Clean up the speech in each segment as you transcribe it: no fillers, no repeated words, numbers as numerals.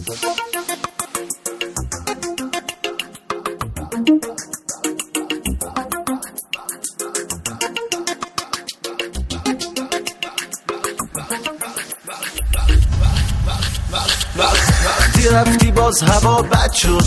وقتی رفتی باز هوا بد شد،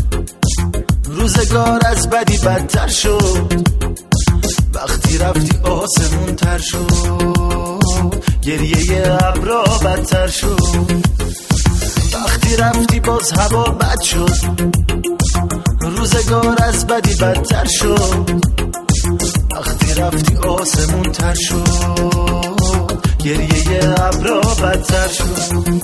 روزگار از بدی بدتر شد. وقتی رفتی آسمون تر شد، گریه ابرا بدتر شد. وقتی رفتی باز هوا بد شد، روزگار از بدی بدتر شد. وقتی رفتی آسمون تر شد، گریه ابرا بدتر شد.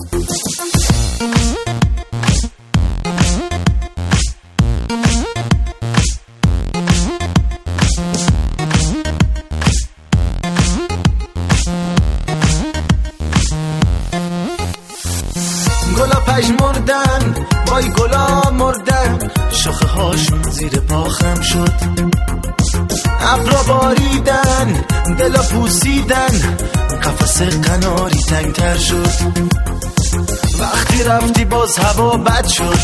گلا پژمردن، وای گلا مردن، شاخه هاشون زیر پا خم شد. ابرا باریدن، دلا پوسیدن، قفس قناری تنگتر شد. وقتی رفتی باز هوا بد شد،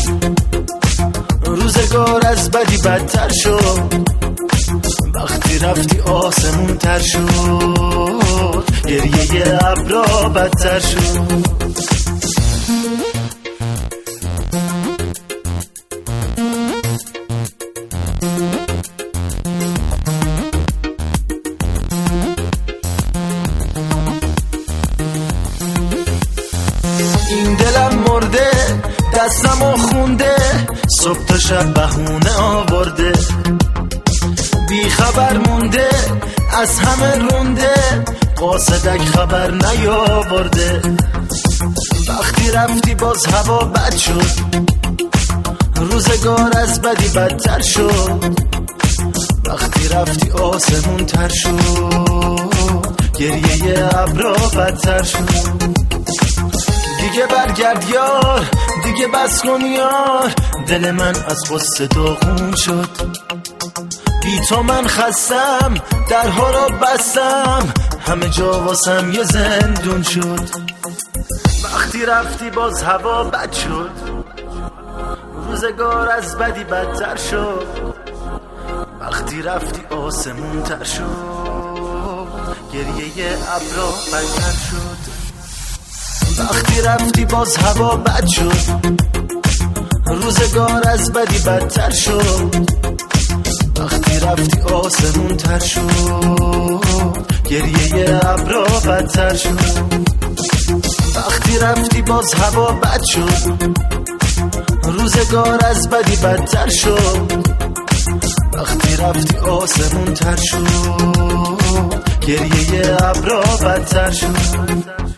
روزگار از بدی بدتر شد. وقتی رفتی آسمون تر شد، گریه ابرا بدتر شد. این دلم مرده، دستمو خونده، صبح تا شب بهونه آورده. بی خبر مونده، از همه رونده، قاصدک خبر نیاورده. وقتی رفتی باز هوا بد شد، روزگار از بدی بدتر شد. وقتی رفتی آسمون تر شد، گریه ابرا بدتر شد. دیگه برگرد یار، دیگه بس کن یار، دل من از غصه داغون شد. بی تو من خستم، درها را بستم، همه جا واسم یه زندون شد. وقتی رفتی باز هوا بد شد، روزگار از بدی بدتر شد. وقتی رفتی آسمون تر شد، گریه ابرا بدتر شد. وقتی رفتی باز هوا بد شد، روزگار از بدی بدتر شد. وقتی رفتی آسمون تر شد، گریه ابرا بدتر شد. وقتی رفتی باز هوا بد شد، روزگار از بدی بدتر شد. وقتی رفتی آسمون تر شد، گریه ابرا بدتر شد.